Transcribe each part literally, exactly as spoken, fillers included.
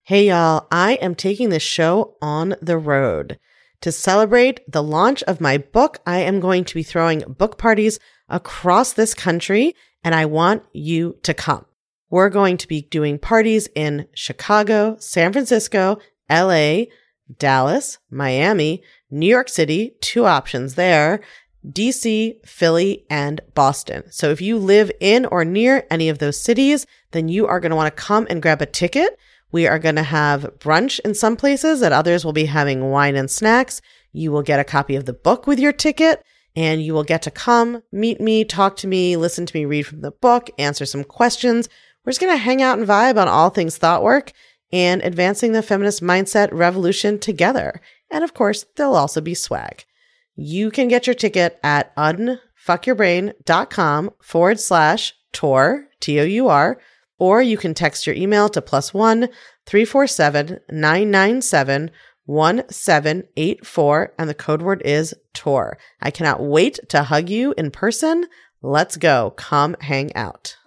Hey y'all, I am taking this show on the road. To celebrate the launch of my book, I am going to be throwing book parties across this country, and I want you to come. We're going to be doing parties in Chicago, San Francisco, L A, Dallas, Miami, New York City, two options there, D C, Philly, and Boston. So if you live in or near any of those cities, then you are going to want to come and grab a ticket. We are going to have brunch in some places, at others we'll be having wine and snacks. You will get a copy of the book with your ticket, and you will get to come, meet me, talk to me, listen to me read from the book, answer some questions. We're just going to hang out and vibe on all things thought work and advancing the feminist mindset revolution together. And of course, there'll also be swag. You can get your ticket at unfuckyourbrain.com forward slash tour, T O U R, or you can text your email to plus one three four seven nine nine seven one seven eight four, and the code word is tour. I cannot wait to hug you in person. Let's go. Come hang out.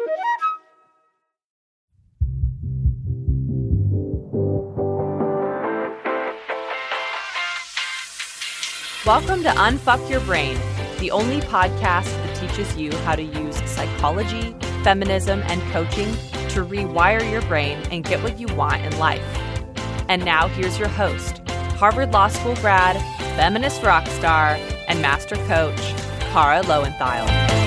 Welcome to Unfuck Your Brain, the only podcast that teaches you how to use psychology, feminism, and coaching to rewire your brain and get what you want in life. And now here's your host, Harvard Law School grad, feminist rock star, and master coach, Kara Loewentheil.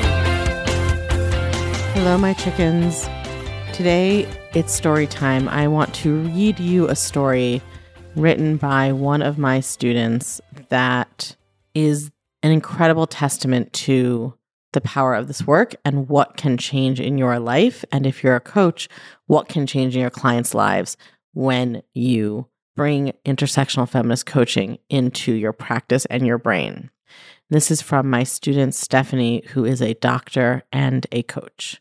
Hello, my chickens. Today, it's story time. I want to read you a story written by one of my students that is an incredible testament to the power of this work and what can change in your life. And if you're a coach, what can change in your clients' lives when you bring intersectional feminist coaching into your practice and your brain. This is from my student, Stephanie, who is a doctor and a coach.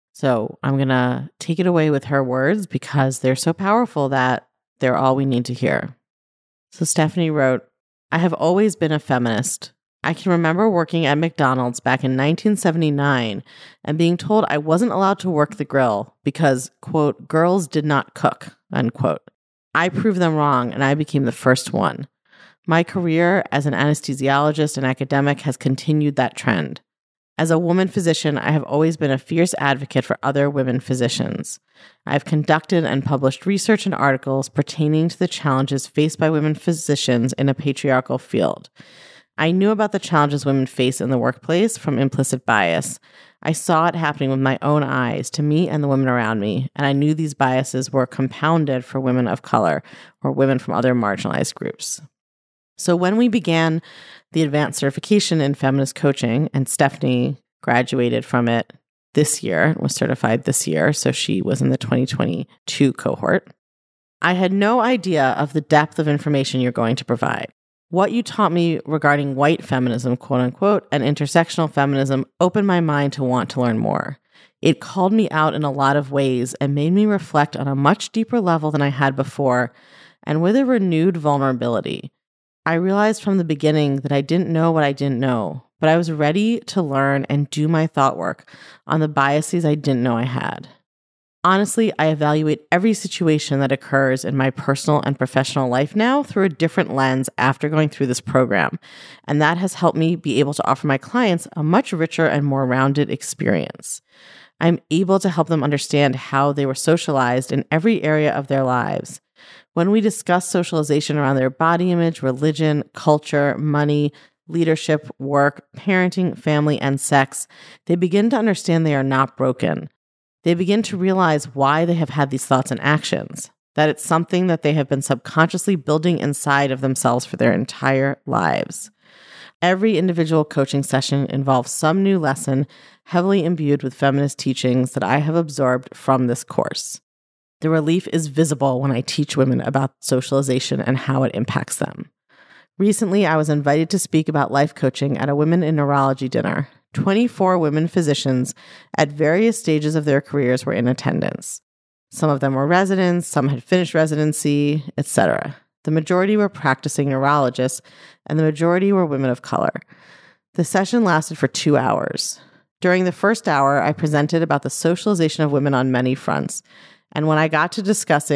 So I'm going to take it away with her words because they're so powerful that they're all we need to hear. So Stephanie wrote, I have always been a feminist. I can remember working at McDonald's back in nineteen seventy-nine and being told I wasn't allowed to work the grill because, quote, girls did not cook, unquote. I proved them wrong and I became the first one. My career as an anesthesiologist and academic has continued that trend. As a woman physician, I have always been a fierce advocate for other women physicians. I have conducted and published research and articles pertaining to the challenges faced by women physicians in a patriarchal field. I knew about the challenges women face in the workplace from implicit bias. I saw it happening with my own eyes to me and the women around me, and I knew these biases were compounded for women of color or women from other marginalized groups. So when we began the advanced certification in feminist coaching, and Stephanie graduated from it this year, was certified this year, so she was in the twenty twenty-two cohort, I had no idea of the depth of information you're going to provide. What you taught me regarding white feminism, quote unquote, and intersectional feminism opened my mind to want to learn more. It called me out in a lot of ways and made me reflect on a much deeper level than I had before, and with a renewed vulnerability. I realized from the beginning that I didn't know what I didn't know, but I was ready to learn and do my thought work on the biases I didn't know I had. Honestly, I evaluate every situation that occurs in my personal and professional life now through a different lens after going through this program, and that has helped me be able to offer my clients a much richer and more rounded experience. I'm able to help them understand how they were socialized in every area of their lives. When we discuss socialization around their body image, religion, culture, money, leadership, work, parenting, family, and sex, they begin to understand they are not broken. They begin to realize why they have had these thoughts and actions, that it's something that they have been subconsciously building inside of themselves for their entire lives. Every individual coaching session involves some new lesson heavily imbued with feminist teachings that I have absorbed from this course. The relief is visible when I teach women about socialization and how it impacts them. Recently, I was invited to speak about life coaching at a Women in Neurology dinner. twenty-four women physicians at various stages of their careers were in attendance. Some of them were residents, some had finished residency, et cetera. The majority were practicing neurologists, and the majority were women of color. The session lasted for two hours. During the first hour, I presented about the socialization of women on many fronts. And when I got to discussing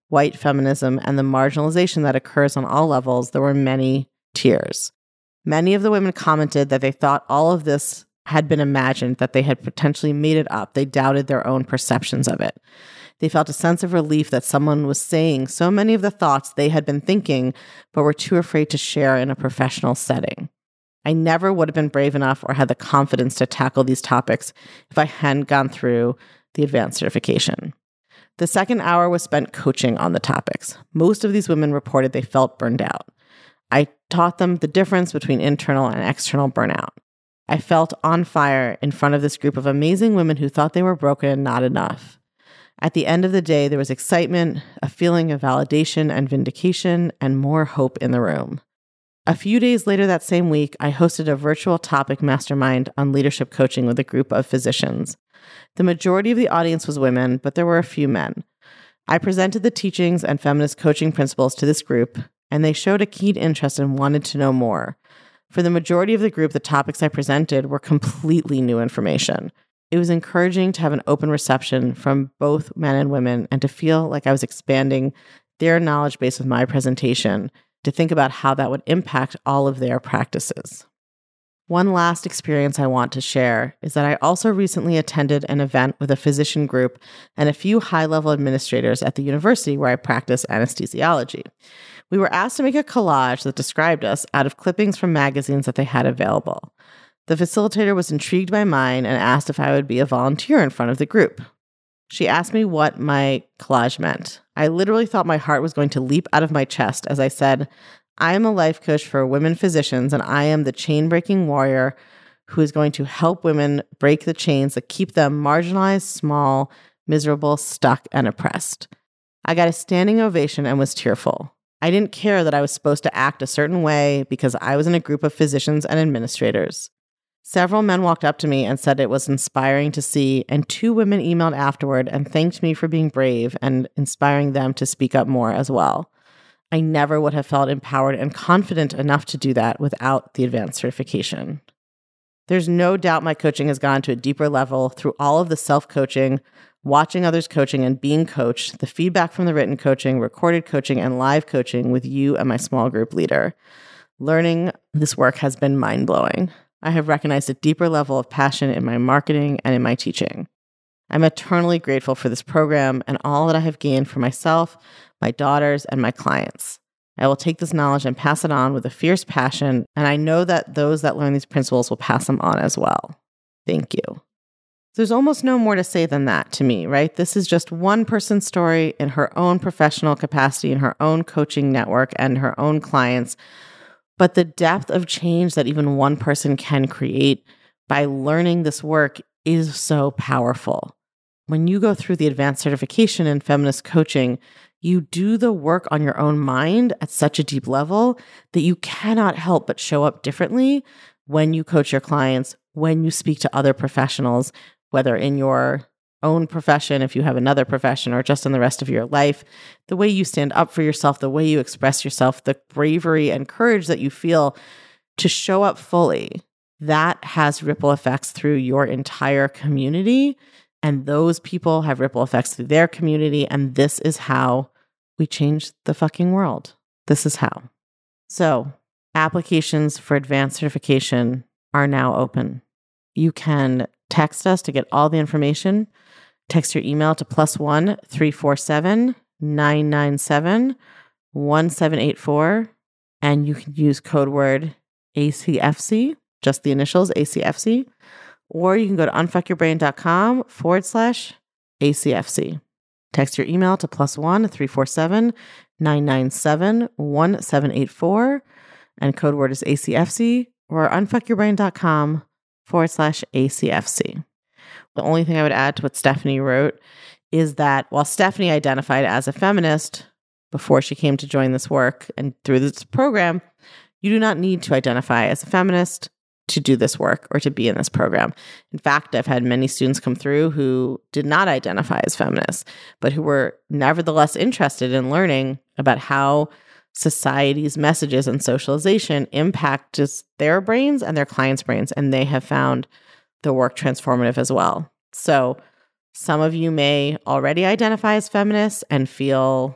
white feminism, and the marginalization that occurs on all levels, there were many tears. Many of the women commented that they thought all of this had been imagined, that they had potentially made it up. They doubted their own perceptions of it. They felt a sense of relief that someone was saying so many of the thoughts they had been thinking, but were too afraid to share in a professional setting. I never would have been brave enough or had the confidence to tackle these topics if I hadn't gone through the advanced certification. The second hour was spent coaching on the topics. Most of these women reported they felt burned out. I taught them the difference between internal and external burnout. I felt on fire in front of this group of amazing women who thought they were broken and not enough. At the end of the day, there was excitement, a feeling of validation and vindication, and more hope in the room. A few days later that same week, I hosted a virtual topic mastermind on leadership coaching with a group of physicians. The majority of the audience was women, but there were a few men. I presented the teachings and feminist coaching principles to this group, and they showed a keen interest and wanted to know more. For the majority of the group, the topics I presented were completely new information. It was encouraging to have an open reception from both men and women and to feel like I was expanding their knowledge base with my presentation, to think about how that would impact all of their practices. One last experience I want to share is that I also recently attended an event with a physician group and a few high-level administrators at the university where I practice anesthesiology. We were asked to make a collage that described us out of clippings from magazines that they had available. The facilitator was intrigued by mine and asked if I would be a volunteer in front of the group. She asked me what my collage meant. I literally thought my heart was going to leap out of my chest as I said, I am a life coach for women physicians, and I am the chain-breaking warrior who is going to help women break the chains that keep them marginalized, small, miserable, stuck, and oppressed. I got a standing ovation and was tearful. I didn't care that I was supposed to act a certain way because I was in a group of physicians and administrators. Several men walked up to me and said it was inspiring to see, and two women emailed afterward and thanked me for being brave and inspiring them to speak up more as well. I never would have felt empowered and confident enough to do that without the advanced certification. There's no doubt my coaching has gone to a deeper level through all of the self-coaching, watching others coaching and being coached, the feedback from the written coaching, recorded coaching, and live coaching with you and my small group leader. Learning this work has been mind-blowing. I have recognized a deeper level of passion in my marketing and in my teaching. I'm eternally grateful for this program and all that I have gained for myself, my daughters, and my clients. I will take this knowledge and pass it on with a fierce passion, and I know that those that learn these principles will pass them on as well. Thank you. There's almost no more to say than that to me, right? This is just one person's story in her own professional capacity, in her own coaching network, and her own clients. But the depth of change that even one person can create by learning this work is so powerful. When you go through the advanced certification in feminist coaching, you do the work on your own mind at such a deep level that you cannot help but show up differently when you coach your clients, when you speak to other professionals, whether in your own profession, if you have another profession, or just in the rest of your life. The way you stand up for yourself, the way you express yourself, the bravery and courage that you feel to show up fully, that has ripple effects through your entire community. And those people have ripple effects through their community. And this is how we change the fucking world. This is how. So applications for advanced certification are now open. You can text us to get all the information. Text your email to plus one three four seven nine nine seven one seven eight four, and you can use code word A C F C, just the initials A C F C, or you can go to unfuckyourbrain.com forward slash ACFC. Text your email to plus one three four seven nine nine seven one seven eight four, and code word is A C F C, or unfuckyourbrain.com forward slash ACFC. The only thing I would add to what Stephanie wrote is that while Stephanie identified as a feminist before she came to join this work and through this program, you do not need to identify as a feminist to do this work or to be in this program. In fact, I've had many students come through who did not identify as feminists, but who were nevertheless interested in learning about how society's messages and socialization impact just their brains and their clients' brains, and they have found the work transformative as well. So some of you may already identify as feminists and feel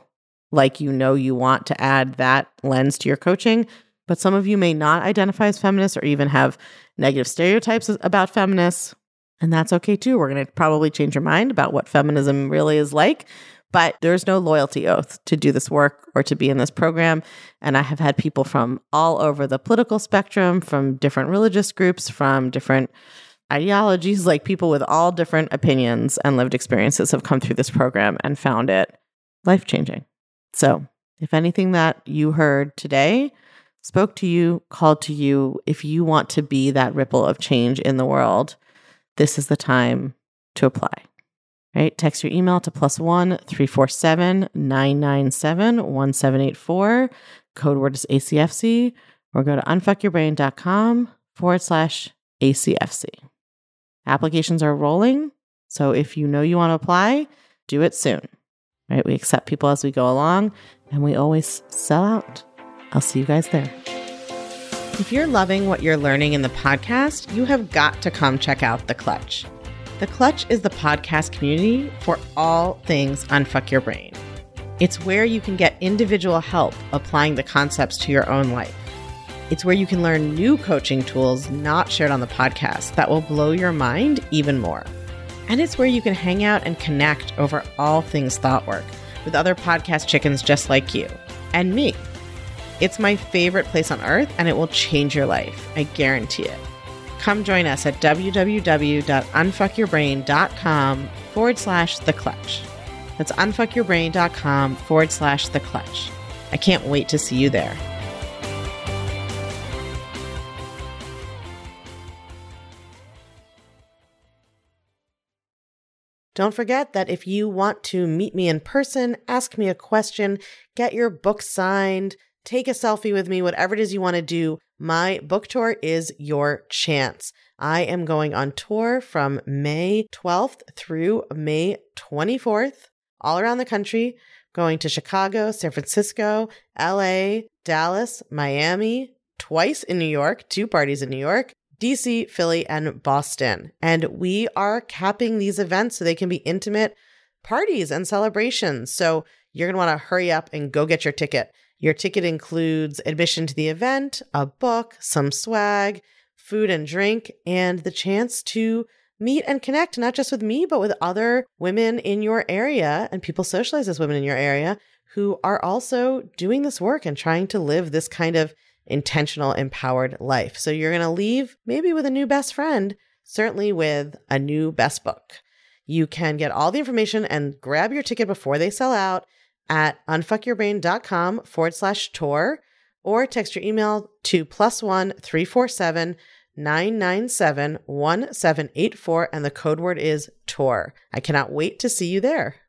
like you know you want to add that lens to your coaching. But some of you may not identify as feminists or even have negative stereotypes about feminists. And that's okay too. We're going to probably change your mind about what feminism really is like. But there's no loyalty oath to do this work or to be in this program. And I have had people from all over the political spectrum, from different religious groups, from different ideologies, like people with all different opinions and lived experiences have come through this program and found it life-changing. So if anything that you heard today spoke to you, called to you, if you want to be that ripple of change in the world, this is the time to apply. Right? Text your email to plus one three four seven nine nine seven one seven eight four. Code word is A C F C, or go to unfuckyourbrain.com forward slash ACFC. Applications are rolling. So if you know you want to apply, do it soon. Right? We accept people as we go along, and we always sell out. I'll see you guys there. If you're loving what you're learning in the podcast, you have got to come check out The Clutch. The Clutch is the podcast community for all things Unfuck Your Brain. It's where you can get individual help applying the concepts to your own life. It's where you can learn new coaching tools not shared on the podcast that will blow your mind even more. And it's where you can hang out and connect over all things thought work with other podcast chickens just like you and me. It's my favorite place on earth, and it will change your life. I guarantee it. Come join us at www.unfuckyourbrain.com forward slash the clutch. That's unfuckyourbrain.com forward slash the clutch. I can't wait to see you there. Don't forget that if you want to meet me in person, ask me a question, get your book signed, take a selfie with me, whatever it is you want to do, my book tour is your chance. I am going on tour from May twelfth through May twenty-fourth, all around the country, going to Chicago, San Francisco, L A, Dallas, Miami, twice in New York, two parties in New York, D C, Philly, and Boston. And we are capping these events so they can be intimate parties and celebrations. So you're going to want to hurry up and go get your ticket. Your ticket includes admission to the event, a book, some swag, food and drink, and the chance to meet and connect, not just with me, but with other women in your area and people socialized as women in your area who are also doing this work and trying to live this kind of intentional, empowered life. So you're going to leave maybe with a new best friend, certainly with a new best book. You can get all the information and grab your ticket before they sell out at unfuckyourbrain.com forward slash tour, or text your email to plus one three four seven nine nine seven one seven eight four, and the code word is tour. I cannot wait to see you there.